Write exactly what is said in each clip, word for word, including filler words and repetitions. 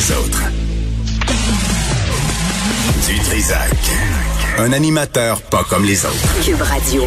les autres. Du Trisac. Un animateur pas comme les autres. Cube Radio.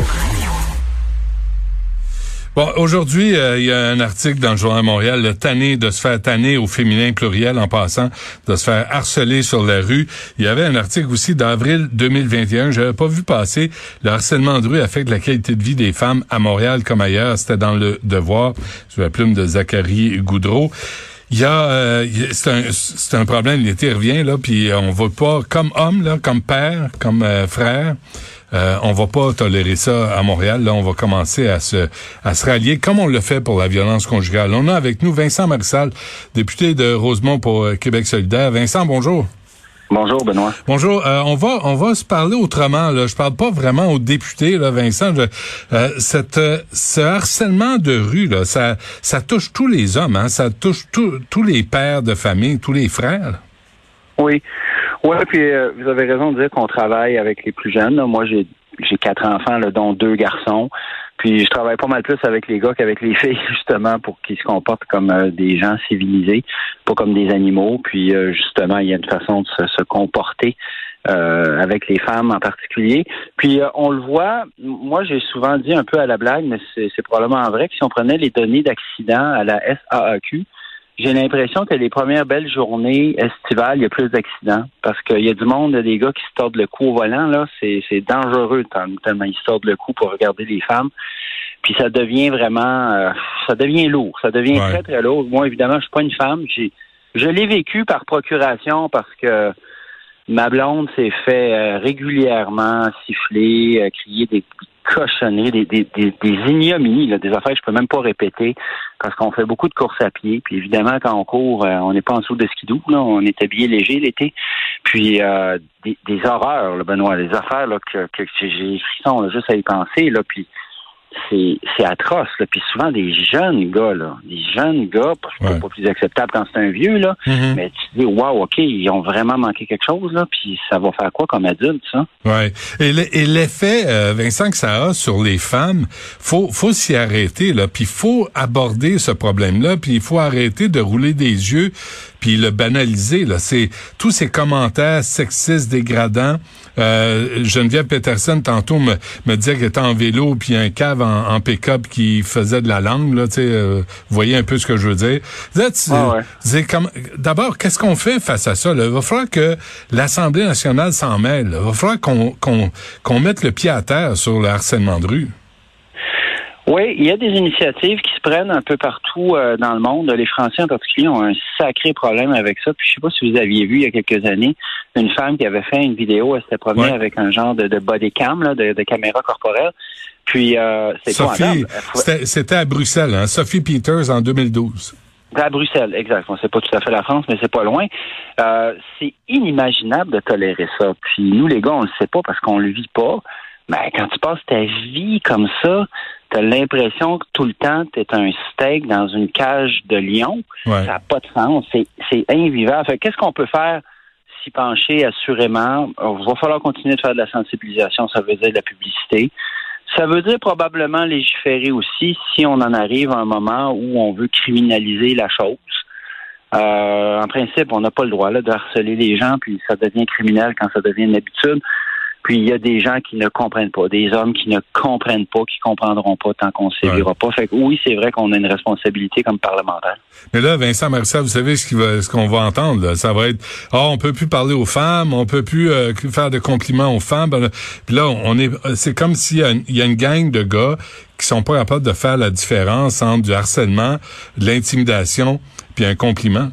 Bon, aujourd'hui, euh, il y a un article dans le Journal de Montréal, le tanner de se faire tanner au féminin pluriel en passant, de se faire harceler sur la rue. Il y avait un article aussi d'avril deux mille vingt et un, j'avais pas vu passer. Le harcèlement de rue affecte la qualité de vie des femmes à Montréal comme ailleurs. C'était dans le Devoir, sous la plume de Zachary Goudreau. Il y a, euh, c'est un, c'est un problème, l'été revient, là, puis on va pas, comme homme, là, comme père, comme euh, frère, euh, on va pas tolérer ça à Montréal. Là, on va commencer à se, à se rallier, comme on le fait pour la violence conjugale. On a avec nous Vincent Marissal, député de Rosemont pour euh, Québec solidaire. Vincent, bonjour. Bonjour, Benoît. Bonjour. Euh, on va on va se parler autrement. Là, je parle pas vraiment aux députés, là, Vincent. Je, euh, cette euh, ce harcèlement de rue, là, ça ça touche tous les hommes, hein. Ça touche tous tous les pères de famille, tous les frères. Oui, ouais. Puis euh, vous avez raison de dire qu'on travaille avec les plus jeunes. Là. Moi, j'ai j'ai quatre enfants, là, dont deux garçons. Puis je travaille pas mal plus avec les gars qu'avec les filles, justement, pour qu'ils se comportent comme euh, des gens civilisés, pas comme des animaux. Puis euh, justement, il y a une façon de se, se comporter euh, avec les femmes en particulier. Puis euh, on le voit, moi j'ai souvent dit un peu à la blague, mais c'est, c'est probablement vrai, que si on prenait les données d'accidents à la S A A Q, j'ai l'impression que les premières belles journées estivales, il y a plus d'accidents. Parce qu'il y a du monde, des gars qui se tordent le cou au volant, là, c'est, c'est dangereux tellement ils se tordent le cou pour regarder les femmes. Puis ça devient vraiment, euh, ça devient lourd. Ça devient ouais. très, très lourd. Moi, évidemment, je suis pas une femme. J'ai, je l'ai vécu par procuration parce que ma blonde s'est fait euh, régulièrement siffler, euh, crier des cochonneries, des, des, des, des ignominies, là, des affaires que je peux même pas répéter parce qu'on fait beaucoup de courses à pied. Puis évidemment, quand on court, euh, on n'est pas en dessous de skidoo, là, on est habillé léger l'été. Puis euh, des, des horreurs, là, Benoît, des affaires là, que, que j'ai frissons là, juste à y penser. Là, puis c'est, c'est atroce. Là. Puis souvent des jeunes gars, là, des jeunes gars, parce que ouais. c'est pas plus acceptable quand c'est un vieux, là. Mm-hmm. Mais tu te dis, wow, ok, ils ont vraiment manqué quelque chose, là. Puis ça va faire quoi comme adulte, ça? Ouais. Et, et l'effet, euh, Vincent, que ça a sur les femmes, faut, faut s'y arrêter, là. Puis faut aborder ce problème-là. Puis il faut arrêter de rouler des yeux. Puis le banaliser, là, c'est tous ces commentaires sexistes, dégradants. Euh, Geneviève Peterson, tantôt, me, me disait qu'elle était en vélo, puis un cave en, en pick-up qui faisait de la langue, là, tu sais, euh, vous voyez un peu ce que je veux dire. Là, tu, ah ouais. c'est comme, d'abord, qu'est-ce qu'on fait face à ça, là? Il va falloir que l'Assemblée nationale s'en mêle, là. Il va falloir qu'on, qu'on, qu'on mette le pied à terre sur le harcèlement de rue. Oui, il y a des initiatives qui se prennent un peu partout euh, dans le monde. Les Français en particulier ont un sacré problème avec ça. Puis je sais pas si vous aviez vu il y a quelques années une femme qui avait fait une vidéo, elle s'était promenée ouais. avec un genre de, de body cam, là, de, de caméra corporelle. Puis euh, c'est Sophie, c'était, c'était à Bruxelles, hein? Sophie Peters en deux mille douze. À Bruxelles, exact. On sait pas tout à fait la France, mais c'est pas loin. Euh, c'est inimaginable de tolérer ça. Puis nous, les gars, on le sait pas parce qu'on le vit pas. Mais quand tu passes ta vie comme ça, t'as l'impression que tout le temps, t'es un steak dans une cage de lion. Ouais. Ça n'a pas de sens. C'est, c'est invivable. Fait, qu'est-ce qu'on peut faire? S'y pencher assurément. Il va falloir continuer de faire de la sensibilisation. Ça veut dire de la publicité. Ça veut dire probablement légiférer aussi si on en arrive à un moment où on veut criminaliser la chose. Euh, en principe, on n'a pas le droit là, de harceler les gens, puis ça devient criminel quand ça devient une habitude. Puis il y a des gens qui ne comprennent pas, des hommes qui ne comprennent pas, qui comprendront pas tant qu'on ne sévira ouais. pas. Fait que oui, c'est vrai qu'on a une responsabilité comme parlementaire. Mais là, Vincent Marissal, vous savez ce, qui va, ce qu'on va entendre, là. Ça va être, ah, oh, on peut plus parler aux femmes, on peut plus euh, faire de compliments aux femmes. Puis là, on est, c'est comme s'il y a, une, il y a une gang de gars qui sont pas capables de faire la différence entre du harcèlement, de l'intimidation, puis un compliment.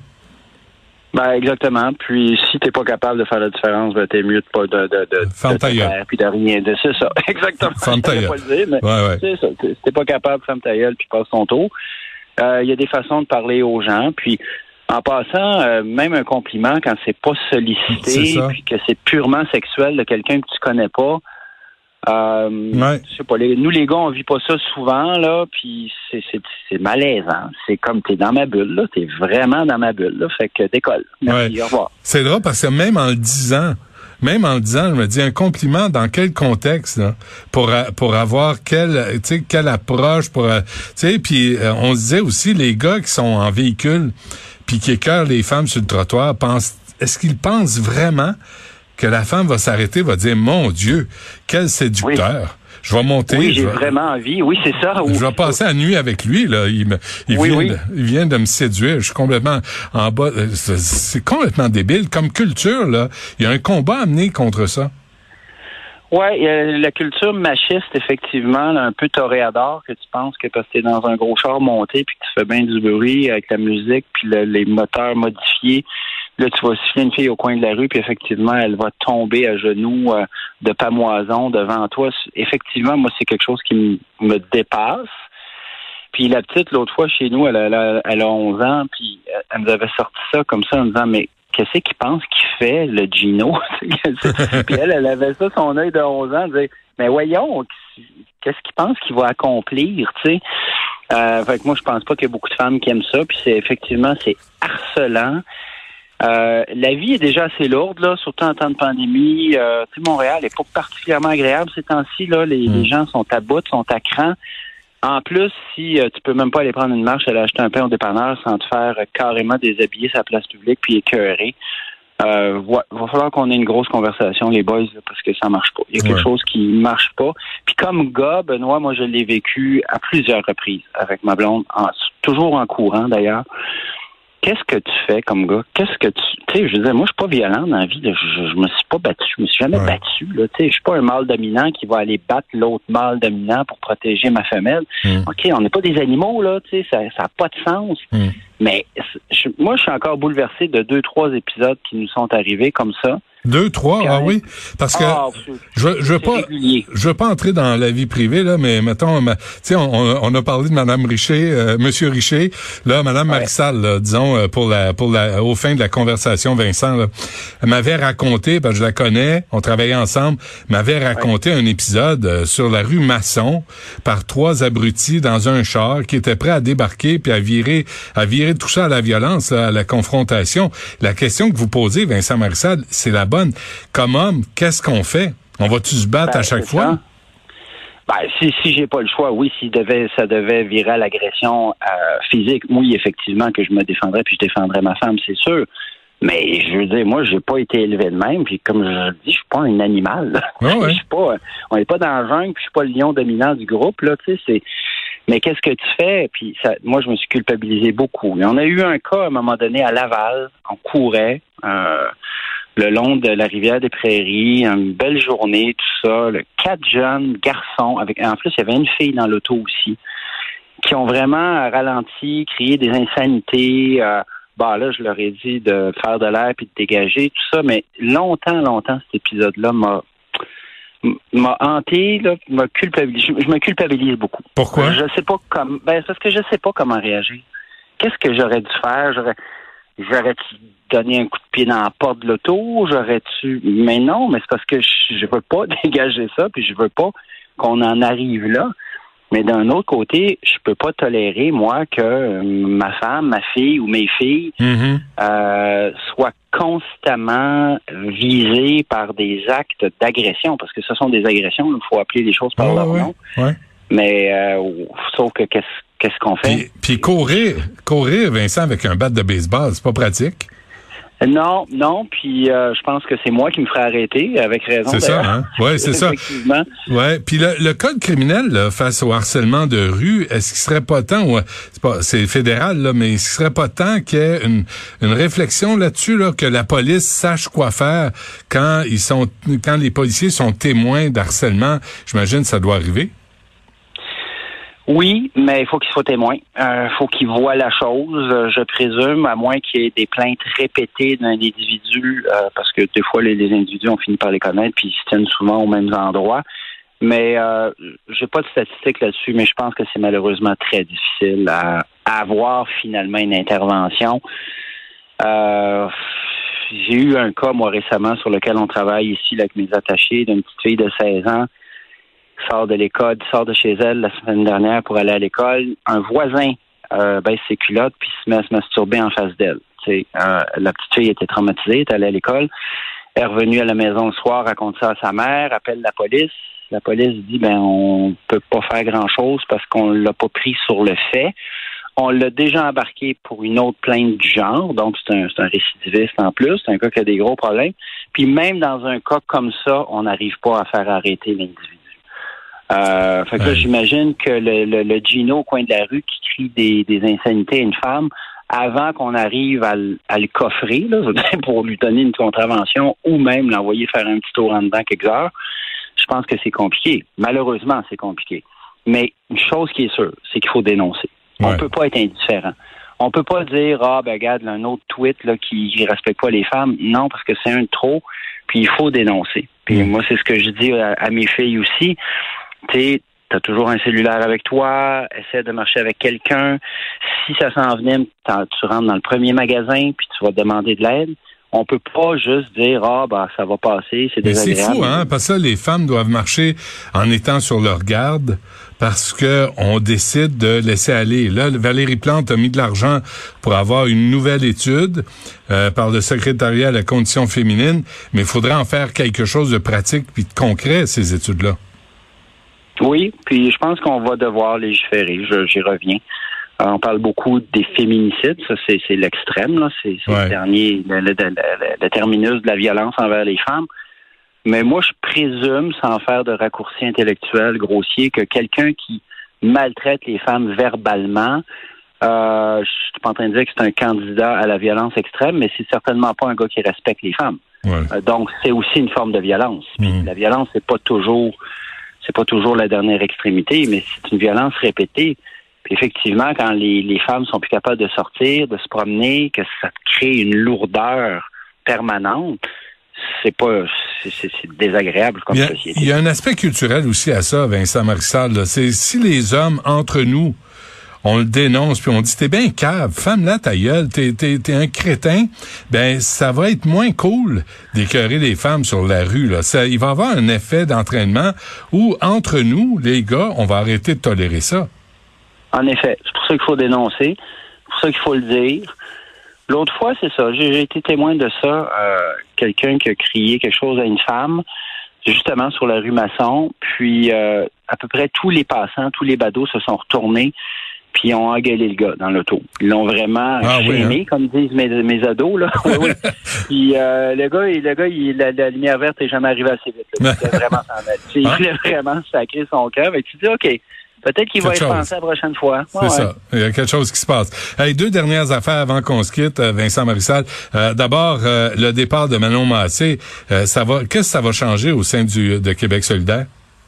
Ben exactement. Puis si t'es pas capable de faire la différence, ben t'es mieux de pas de de de, de te faire, puis de rien de c'est ça. Exactement. Ferme ta gueule. Pas le dire, mais ouais, ouais. C'est ça. Si t'es pas capable, ferme ta gueule puis passe ton tour. Il euh, y a des façons de parler aux gens. Puis en passant, euh, même un compliment quand c'est pas sollicité, puis que c'est purement sexuel de quelqu'un que tu connais pas. Euh, ouais. Je sais pas, les, nous les gars on vit pas ça souvent là, puis c'est, c'est, c'est malaisant. C'est comme t'es dans ma bulle là, t'es vraiment dans ma bulle là, fait que décolle. Merci, ouais. Au revoir. C'est drôle parce que même en le disant, même en le disant, je me dis un compliment dans quel contexte là, pour pour avoir quelle, tu sais, quelle approche pour, tu sais, puis euh, on se disait aussi les gars qui sont en véhicule. puis qui écœure les femmes sur le trottoir, pense, est-ce qu'ils pensent vraiment que la femme va s'arrêter, va dire, mon Dieu, quel séducteur. Oui. Je vais monter. Oui, j'ai vais, vraiment envie. Oui, c'est ça. Je vais passer la nuit avec lui, là. Il, me, il, oui, vient oui. De, il vient de me séduire. Je suis complètement en bas. C'est, c'est complètement débile. Comme culture, là, il y a un combat à mener contre ça. Oui, la culture machiste, effectivement, là, un peu toréador, que tu penses que parce que t'es dans un gros char monté puis que tu fais bien du bruit avec la musique puis le, les moteurs modifiés, là, tu vas siffler une fille au coin de la rue puis effectivement, elle va tomber à genoux euh, de pamoison devant toi. Effectivement, moi, c'est quelque chose qui m- me dépasse. Puis la petite, l'autre fois, chez nous, elle a, elle a, elle a onze ans, puis elle nous avait sorti ça comme ça en disant, mais qu'est-ce qu'il pense qu'il fait, le Gino? Puis elle, elle avait ça, son œil de onze ans, elle disait, mais voyons, qu'est-ce qu'il pense qu'il va accomplir, tu sais? Euh, fait que moi, je pense pas qu'il y a beaucoup de femmes qui aiment ça, puis c'est effectivement, c'est harcelant. Euh, la vie est déjà assez lourde, là, surtout en temps de pandémie. Euh, tu sais, Montréal n'est pas particulièrement agréable ces temps-ci, là. Les, mm. les gens sont à bout, sont à cran. En plus, si euh, tu peux même pas aller prendre une marche, aller acheter un pain au dépanneur sans te faire euh, carrément déshabiller sa place publique puis écœurer, euh, va, va falloir qu'on ait une grosse conversation, les boys, là, parce que ça marche pas. Il y a quelque ouais. chose qui marche pas. Puis comme gars, Benoît, moi, je l'ai vécu à plusieurs reprises avec ma blonde, en, toujours en courant d'ailleurs. Qu'est-ce que tu fais comme gars? Qu'est-ce que tu... Tu sais, je veux dire, moi, je suis pas violent dans la vie. Là. Je, je me suis pas battu. Je me suis jamais ouais. battu. Là. Tu sais, je suis pas un mâle dominant qui va aller battre l'autre mâle dominant pour protéger ma femelle. Mm. OK, on n'est pas des animaux, là. Tu sais, ça n'a pas de sens. Mm. Mais je, moi, je suis encore bouleversé de deux, trois épisodes qui nous sont arrivés comme ça. Deux, trois, ah oui, parce que ah, je je veux pas régulier. je veux pas entrer dans la vie privée là, mais mettons, tu sais, on, on a parlé de Madame Richer, euh, Monsieur Richer, là, Madame ouais. Marissal, là, disons pour la pour la au fin de la conversation, Vincent, là, elle m'avait raconté, parce que je la connais, on travaillait ensemble, m'avait raconté ouais. un épisode euh, sur la rue Masson par trois abrutis dans un char qui étaient prêts à débarquer puis à virer à virer tout ça à la violence, là, à la confrontation. La question que vous posez, Vincent Marissal, c'est la bonne. Comme homme, qu'est-ce qu'on fait? On va-tu se battre ben, à chaque fois? Ben, si, si j'ai pas le choix, oui, si devait, ça devait virer à l'agression euh, physique, oui, effectivement, que je me défendrais puis je défendrais ma femme, c'est sûr. Mais je veux dire, moi, j'ai pas été élevé de même, puis comme je le dis, je suis pas un animal. Oh ouais. Je suis pas, on n'est pas dans la jungle, puis je suis pas le lion dominant du groupe, là, tu sais, c'est. Mais qu'est-ce que tu fais? Puis ça, moi, je me suis culpabilisé beaucoup. Et on a eu un cas à un moment donné à Laval, on courait. Euh, le long de la rivière des Prairies, une belle journée, tout ça, le quatre jeunes garçons, avec en plus, il y avait une fille dans l'auto aussi, qui ont vraiment ralenti, crié des insanités. Euh, bah là, je leur ai dit de faire de l'air puis de dégager, tout ça, mais longtemps, longtemps, cet épisode-là m'a m'a hanté, là, m'a culpabilisé. Je, je me culpabilise beaucoup. Pourquoi? Je sais pas comment. Ben, parce que je sais pas comment réagir. Qu'est-ce que j'aurais dû faire? J'aurais J'aurais-tu donné un coup de pied dans la porte de l'auto? J'aurais-tu... Mais non, mais c'est parce que je, je veux pas dégager ça, puis je veux pas qu'on en arrive là. Mais d'un autre côté, je peux pas tolérer, moi, que ma femme, ma fille ou mes filles mm-hmm. euh, soient constamment visées par des actes d'agression, parce que ce sont des agressions, il faut appeler les choses par oh, leur ouais, nom. Ouais. Mais euh, sauf que qu'est-ce Qu'est-ce qu'on fait? Puis, puis courir, courir, Vincent, avec un bat de baseball, c'est pas pratique? Non, non, puis euh, je pense que c'est moi qui me ferais arrêter, avec raison. C'est ça, hein? Oui, c'est ça. Ouais. Puis le, le code criminel, là, face au harcèlement de rue, est-ce qu'il serait pas temps, ouais, c'est pas, c'est fédéral, là, mais est-ce qu'il serait pas temps qu'il y ait une, une réflexion là-dessus, là, que la police sache quoi faire quand ils sont, quand les policiers sont témoins d'harcèlement? J'imagine que ça doit arriver. Oui, mais il faut qu'il soit témoin. Il euh, faut qu'il voit la chose, euh, je présume, à moins qu'il y ait des plaintes répétées d'un individu, euh, parce que des fois, les, les individus ont fini par les connaître, puis ils se tiennent souvent aux mêmes endroits. Mais euh, j'ai pas de statistiques là-dessus, mais je pense que c'est malheureusement très difficile à, à avoir finalement une intervention. Euh, j'ai eu un cas, moi, récemment, sur lequel on travaille ici là, avec mes attachés, d'une petite fille de seize ans, sort de l'école, sort de chez elle la semaine dernière pour aller à l'école. Un voisin euh, baisse ses culottes puis se met à se masturber en face d'elle. Euh, la petite fille était traumatisée, est allée à l'école. Elle est revenue à la maison le soir, raconte ça à sa mère, appelle la police. La police dit ben on peut pas faire grand-chose parce qu'on l'a pas pris sur le fait. On l'a déjà embarqué pour une autre plainte du genre, donc c'est un, c'est un récidiviste en plus, c'est un gars qui a des gros problèmes. Puis même dans un cas comme ça, on n'arrive pas à faire arrêter l'individu. Euh, fait que là, j'imagine que le, le, le Gino au coin de la rue qui crie des, des insanités à une femme, avant qu'on arrive à, à le coffrer, là, pour lui donner une contravention ou même l'envoyer faire un petit tour en dedans quelques heures, je pense que c'est compliqué. Malheureusement, c'est compliqué. Mais une chose qui est sûre, c'est qu'il faut dénoncer. Ouais. On peut pas être indifférent. On peut pas dire, ah, ben, regarde, un autre tweet là, qui ne respecte pas les femmes. Non, parce que c'est un de trop, puis il faut dénoncer. Puis mmh. moi, c'est ce que je dis à, à mes filles aussi. Tu sais, t'as toujours un cellulaire avec toi, essaie de marcher avec quelqu'un. Si ça s'en venait, tu rentres dans le premier magasin, puis tu vas demander de l'aide. On peut pas juste dire, ah, bah, ça va passer, c'est désagréable. Mais c'est fou, hein, parce que là, les femmes doivent marcher en étant sur leur garde parce que on décide de laisser aller. Là, Valérie Plante a mis de l'argent pour avoir une nouvelle étude euh, par le secrétariat à la condition féminine, mais il faudrait en faire quelque chose de pratique puis de concret, ces études-là. Oui, puis je pense qu'on va devoir légiférer, je, j'y reviens. Euh, on parle beaucoup des féminicides, ça c'est, c'est l'extrême, là, c'est, c'est ouais. le dernier, le, le, le, le terminus de la violence envers les femmes. Mais moi, je présume, sans faire de raccourci intellectuel grossier, que quelqu'un qui maltraite les femmes verbalement, euh, je suis pas en train de dire que c'est un candidat à la violence extrême, mais c'est certainement pas un gars qui respecte les femmes. Ouais. Euh, donc, c'est aussi une forme de violence. Mmh. La violence, c'est pas toujours... C'est pas toujours la dernière extrémité, mais c'est une violence répétée. Puis effectivement, quand les, les femmes sont plus capables de sortir, de se promener, que ça crée une lourdeur permanente, c'est pas c'est, c'est, c'est désagréable comme il y a, société. Il y a un aspect culturel aussi à ça, Vincent Marissal. Là. C'est si les hommes, entre nous, on le dénonce, puis on dit, t'es bien cave, femme-là ta gueule, t'es, t'es, t'es un crétin, ben ça va être moins cool d'écœurer les femmes sur la rue. Là. Ça, il va y avoir un effet d'entraînement où, entre nous, les gars, on va arrêter de tolérer ça. En effet, c'est pour ça qu'il faut dénoncer, c'est pour ça qu'il faut le dire. L'autre fois, c'est ça, j'ai, j'ai été témoin de ça, euh, quelqu'un qui a crié quelque chose à une femme, justement sur la rue Masson, puis euh, à peu près tous les passants, tous les badauds se sont retournés, puis ils ont engueulé le gars dans l'auto. Ils l'ont vraiment ah, chémé, oui, hein? Comme disent mes, mes ados, là. oui, oui. Puis euh, le gars, le gars il, la, la lumière verte n'est jamais arrivée assez vite. Là. Il voulait vraiment s'en aller. Il hein? voulait vraiment sacrer son cœur. Et tu dis, OK, peut-être qu'il quelque va être chose. pensé la prochaine fois. C'est ouais, ça. Ouais. Il y a quelque chose qui se passe. Hey, deux dernières affaires avant qu'on se quitte, Vincent Marissal. Euh, d'abord, euh, le départ de Manon Massé, euh, ça va, qu'est-ce que ça va changer au sein du, de Québec solidaire?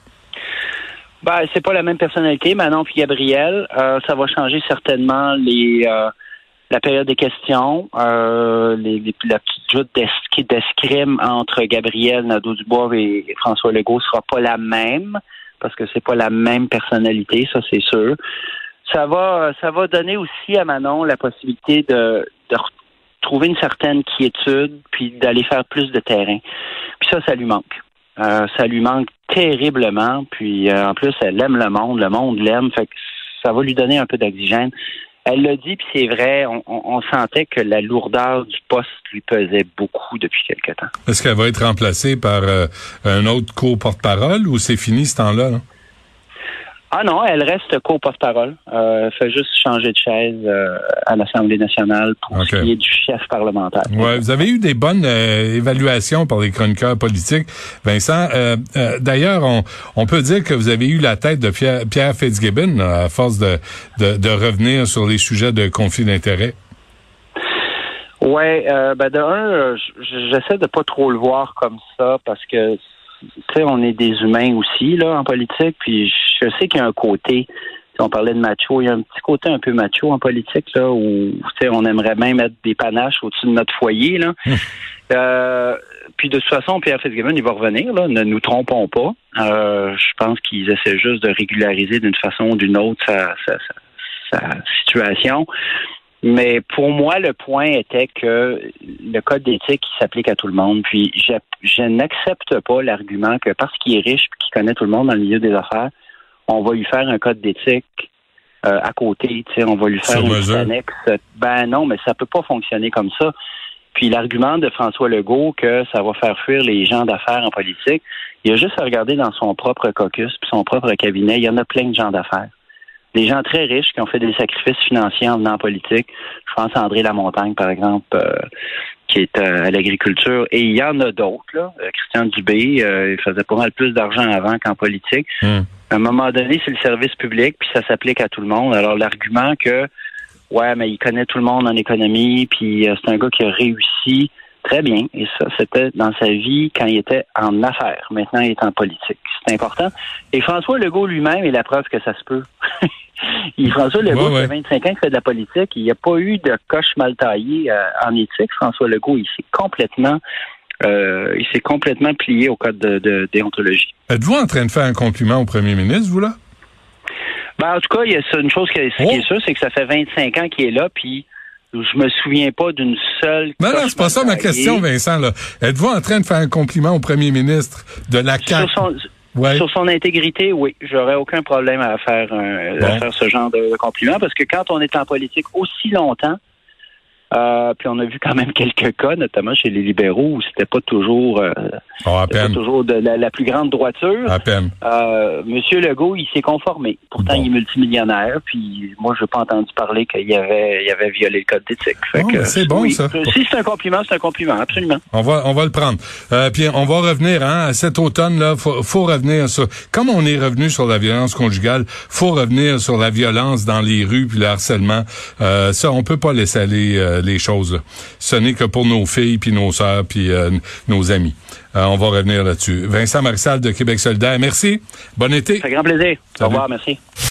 Ben, c'est pas la même personnalité, Manon puis Gabriel. Euh, ça va changer certainement les euh, la période des questions, euh, les, les, la petite joute d'es- d'escrime entre Gabriel Nadeau-Dubois et, et François Legault sera pas la même, parce que c'est pas la même personnalité, ça c'est sûr. Ça va ça va donner aussi à Manon la possibilité de, de retrouver une certaine quiétude, puis d'aller faire plus de terrain. Puis ça, ça lui manque. Euh, ça lui manque terriblement, puis euh, en plus, elle aime le monde, le monde l'aime, fait que ça va lui donner un peu d'oxygène. Elle l'a dit, puis c'est vrai, on, on, on sentait que la lourdeur du poste lui pesait beaucoup depuis quelque temps. Est-ce qu'elle va être remplacée par euh, un autre co-porte-parole ou c'est fini ce temps-là, là? Ah non, elle reste co-porte-parole. Euh, elle fait juste changer de chaise euh, à l'Assemblée nationale pour okay. ce qui est du chef parlementaire. Ouais, vous avez eu des bonnes euh, évaluations par les chroniqueurs politiques, Vincent. Euh, euh, d'ailleurs, on, on peut dire que vous avez eu la tête de Pierre, Pierre Fitzgibbon là, à force de, de, de revenir sur les sujets de conflit d'intérêts. Ouais, euh, ben de un, j'essaie de pas trop le voir comme ça parce que tu sais, on est des humains aussi là en politique, puis je sais qu'il y a un côté, on parlait de macho, il y a un petit côté un peu macho en politique là où tu sais on aimerait même mettre des panaches au-dessus de notre foyer là. Mmh. Euh, puis de toute façon, Pierre Fitzgibbon, il va revenir là, ne nous trompons pas. Euh, je pense qu'ils essaient juste de régulariser d'une façon ou d'une autre sa, sa, sa, sa situation. Mais pour moi, le point était que le code d'éthique il s'applique à tout le monde. Puis je, je n'accepte pas l'argument que parce qu'il est riche et qu'il connaît tout le monde dans le milieu des affaires, on va lui faire un code d'éthique euh, à côté. Tu sais, on va lui faire une annexe. Ben non, mais ça peut pas fonctionner comme ça. Puis l'argument de François Legault que ça va faire fuir les gens d'affaires en politique, il a juste à regarder dans son propre caucus puis son propre cabinet. Il y en a plein de gens d'affaires. des gens très riches qui ont fait des sacrifices financiers en venant en politique. Je pense à André Lamontagne, par exemple, euh, qui est euh, à l'agriculture. Et il y en a d'autres, là. Euh, Christian Dubé, euh, il faisait pas mal plus d'argent avant qu'en politique. Mm. À un moment donné, c'est le service public, puis ça s'applique à tout le monde. Alors, l'argument que, ouais, mais il connaît tout le monde en économie, puis euh, c'est un gars qui a réussi très bien. Et ça, c'était dans sa vie quand il était en affaires. Maintenant, il est en politique. C'est important. Et François Legault lui-même est la preuve que ça se peut. il, François Legault, ouais, ouais. ça fait vingt-cinq ans qu'il fait de la politique. Il n'y a pas eu de coche mal taillée euh, en éthique. François Legault, il s'est complètement... Euh, il s'est complètement plié au code de, de déontologie. Êtes-vous en train de faire un compliment au premier ministre, vous, là? Ben, en tout cas, il y a une chose qui est, oh. qui est sûre, c'est que ça fait vingt-cinq ans qu'il est là, puis je me souviens pas d'une seule... Non, non, c'est pas ça ma question, Vincent. Là. Êtes-vous en train de faire un compliment au premier ministre de la C A Q? Sur son, ouais. sur son intégrité, oui. J'aurais aucun problème à faire, un, bon. à faire ce genre de, de compliment, parce que quand on est en politique aussi longtemps, Euh, puis on a vu quand même quelques cas, notamment chez les libéraux, où c'était pas toujours, euh, oh, à peine. Pas toujours de la, la plus grande droiture. À peine. Euh, Monsieur Legault, il s'est conformé. Pourtant, bon. il est multimillionnaire. Puis moi, je n'ai pas entendu parler qu'il avait, il avait violé le code d'éthique. Oh, que, c'est bon oui, ça. Si c'est un compliment, c'est un compliment, absolument. On va, on va le prendre. Euh, puis on va revenir, hein, cet automne là, faut, faut revenir sur. Comme on est revenu sur la violence conjugale, faut revenir sur la violence dans les rues puis le harcèlement. Euh, ça, on peut pas laisser aller. Euh, les choses. Là. Ce n'est que pour nos filles, puis nos sœurs, puis euh, nos amis. Euh, on va revenir là-dessus. Vincent Marissal de Québec solidaire, merci. Bon été. C'est un grand plaisir. Salut. Au revoir, merci.